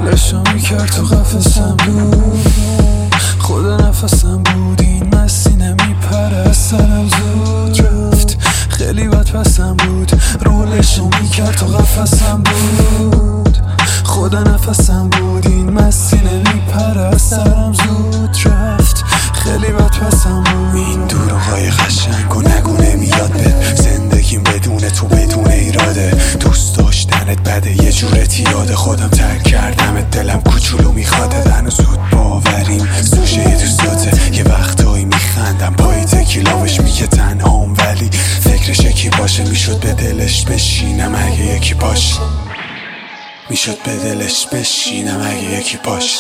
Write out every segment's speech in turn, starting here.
رولشو میکرد تو قفسم بود، خدا نفسم بود، این مسینه میپره از سرم زود رفت، خیلی بد پسم بود. رولشو میکرد تو قفسم بود، خدا نفسم بود، این مسینه میپره از سرم زود رفت، خیلی بد پسم بود. این دروغای قشنگ و نگو نمیاد به زندگیم بدون تو بدون ایراده، دوست داشتنت بده یه جورتی یاد خودم ترک کردمت، دلم کوچولو میخواده هنوز زود باوریم سوشه دوستاته، یه وقتایی میخندم پای تکیلاوش میگه تنهام ولی فکرش یکی باشه، میشد به دلش بشینم اگه یکی باشه، میشد به دلش بشینم اگه یکی باشه.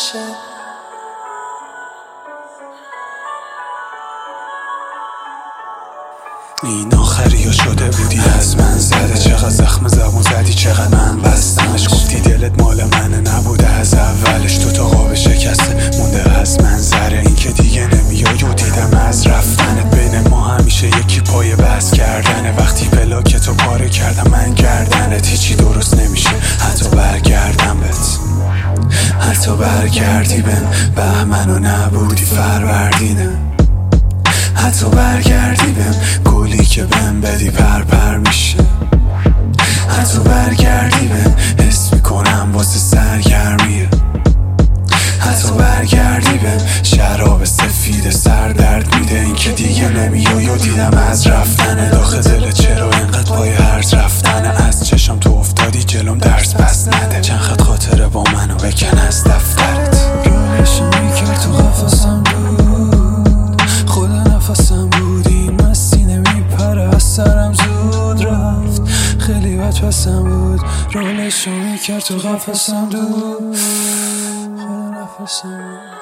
این آخری شده بودی از من زده، چقدر زخم زبون زدی چقدر من بستمش، گفتی دلت مال منه نبوده از اولش، تو تا قاب شکسته مونده از منظره، این که دیگه نمیای و دیدم از رفتنت، بین ما همیشه یکی پای بحث کردنه، وقتی بلاکتو پاره کردم من گردنت، هیچی درست نمیشه حتی برگردم بهت، حتی برگردی بهمن و نبودی فروردینه، حتی برگردی بهم گلی که بهم بدی پر میشه، حتی برگردی بهم حس میکنم واسه سرگرمیه، حتی برگردی بهم شراب سفید سر درد میده، این که دیگه نمیای و دیدم از رفتنه، داخل دل چرا اینقدر پای هرز رفتنه، از چشم تو افتادی جلوم درس پس نده، چند خط خاطره با منو بکن از دفترت. رولشو میکرد تو قفسم بود، خدا نفسم بود، این مسینه میپره از سرم زود رفت، خیلی بد پسم بود. رولشو میکرد تو قفسم بود، خدا نفسم بود.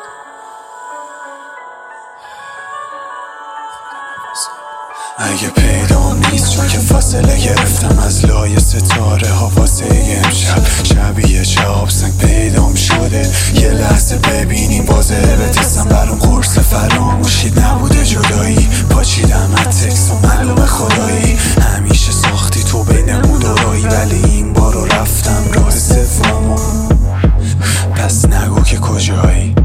اگه پیدا نیست چون که فاصله گرفتم از لای ستاره ها واسه امشب، شبیه شهاب سنگ پیدام شده، یه لحظه ببینیم بازه بتسم برام قرص فراموشی نبوده جدایی، پاچیدم از تکس و معلوم خدایی، همیشه ساختی تو بینمون دورایی، ولی این بارو رفتم راه سومو، پس نگو که کجایی،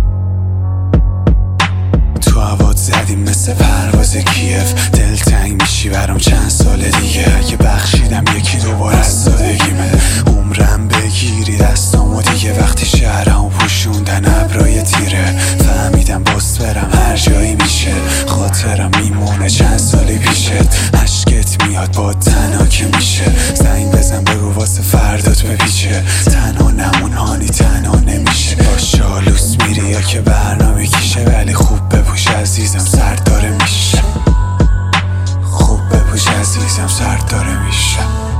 تو هوات زدیم مثل پرواز کیف، دلتنگ میشی برام چند سال دیگه، اگه بخشیدم یکی دوباره از سادگیمه، عمرم بگیری دستامو دیگه، وقتی شهرمو پوشوندن ابرای تیره، فهمیدم باس برم هر جایی میشه، خاطرم میمونه چند سالی پیشت، عشقت میاد با تنها که میشه، زنگ بزن بگو واسه فردات بپیچه، تنها نمون هانی تنها نمیشه، با شالوس میری یا که برنامه کیشه، ولی خوب بپوش عزیزم سرد داره میشه، خوب بپوش عزیزم سرد داره میشه،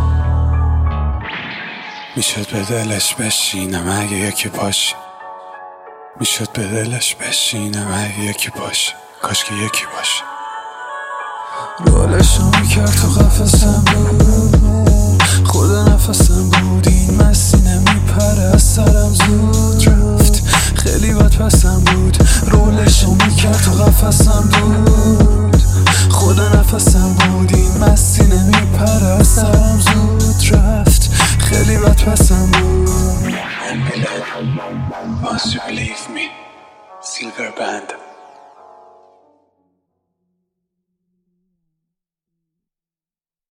میشد به دلش بشینم اگه یکی باشه، میشد به دلش بشینم اگه یکی باشه، کاش که یکی باشه. رولشو میکرد تو قفسم بود، خدا نفسم بود، این مسینه میپره از سرم زود رفت، خیلی بد پسم بود. رولشو میکرد تو قفسم بود، خدا نفسم بود، این مسینه میپره از سرم زود رفت، خیلی بد پسم بود. Once you believe me, Silver Band.